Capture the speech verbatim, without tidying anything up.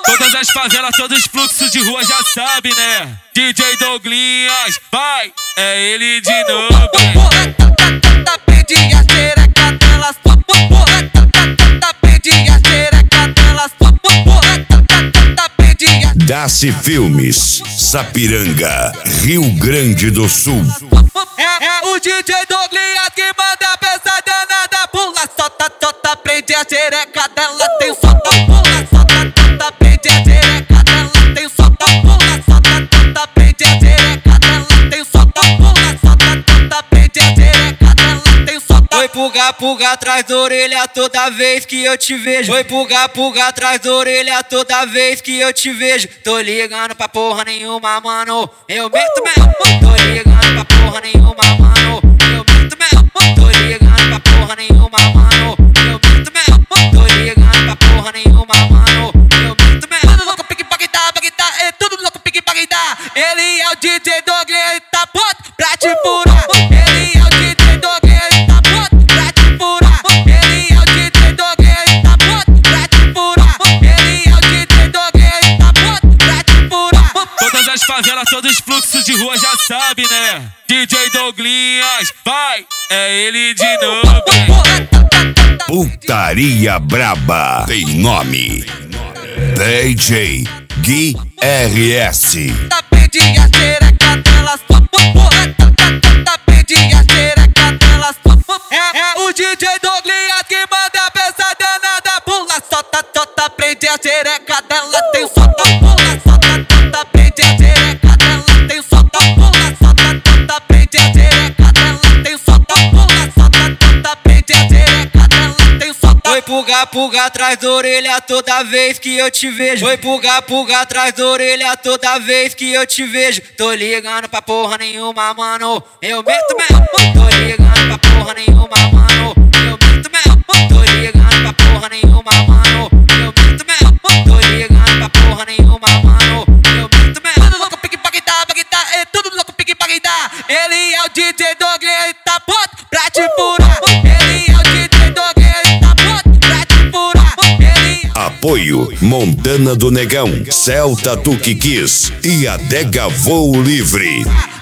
Todas as favelas, todos os fluxos de rua já sabe, né? D J Douglinhas, vai, é ele de novo. Porra, tá, tá, tá, pede a xereca delas. Porra, tá, tá, tá, pede a xereca delas. Porra, tá, tá, tá, pede a... Daci Filmes, Sapiranga, Rio Grande do Sul. É, é o D J Douglinhas que manda a peça danada. Pula, solta, solta, prende a xereca dela. Tem solta, pula, solta, solta, prende a xereca dela. Tem solta, pula, solta, solta, prende a xereca dela. Tem solta, pula, solta, solta, prende a xereca dela. Tem solta. Oi, pulga, pulga atrás da orelha toda vez que eu te vejo. Oi, pulga, pulga atrás da orelha toda vez que eu te vejo. Tô ligando pra porra nenhuma, mano. Eu meto mesmo. Tô ligando pra porra nenhuma, mano. Eu meto mesmo. Tô ligando pra porra nenhuma, mano. Eu meto mesmo. Tô ligando pra porra nenhuma, mano. Eu meto mesmo. Tudo louco, pique, paguetar, paguetar. É tudo louco, pique, paguetar. Ele é o D J Douglinhas, ele tá pronto pra te furar. Ele é o D J Douglinhas, ele tá pronto pra te furar. Ele é o D J Douglinhas, ele tá pronto pra te furar. Ele é o D J Douglinhas, ele tá pronto pra te furar. Todas as favelas, todos os fluxos de rua já sabe, né? D J Douglinhas, vai, é ele de novo. Putaria Braba tem nome: D J Gui R S. Tá pede a xereca delas. Porra, tá, tá, tá, pede a xereca delas. É, é o D J Douglinhas que manda a peça danada. Pula, solta, solta, prende a xereca dela. Tem solta, pula, solta, solta, prende a xereca dela. Tem solta, pula, solta, solta, prende a xereca dela. Tem solta, pula, solta, solta, prende a xereca dela. Tem solta. Oi, pulga, pulga atrás da orelha toda vez que eu te vejo. Oi, pulga, pulga atrás da orelha toda vez que eu te vejo. Tô ligando pra porra nenhuma, mano. Eu meto mesmo. Tô ligando pra porra nenhuma, mano. Eu meto mesmo. Tô ligando pra porra nenhuma, mano. Eu meto mesmo. Tô ligando pra porra nenhuma, mano. Eu meto mesmo. Tudo louco, pique, paguetar, paguetar. É tudo louco, pique, paguetar. Ele é o D J Douglinhas, ele tá pronto pra te furar. Ele é o D J Douglinhas, ele tá pronto pra te furar. Ele... Apoio Montana do Negão, Celta Tuque Kiss e Adega Voo Livre.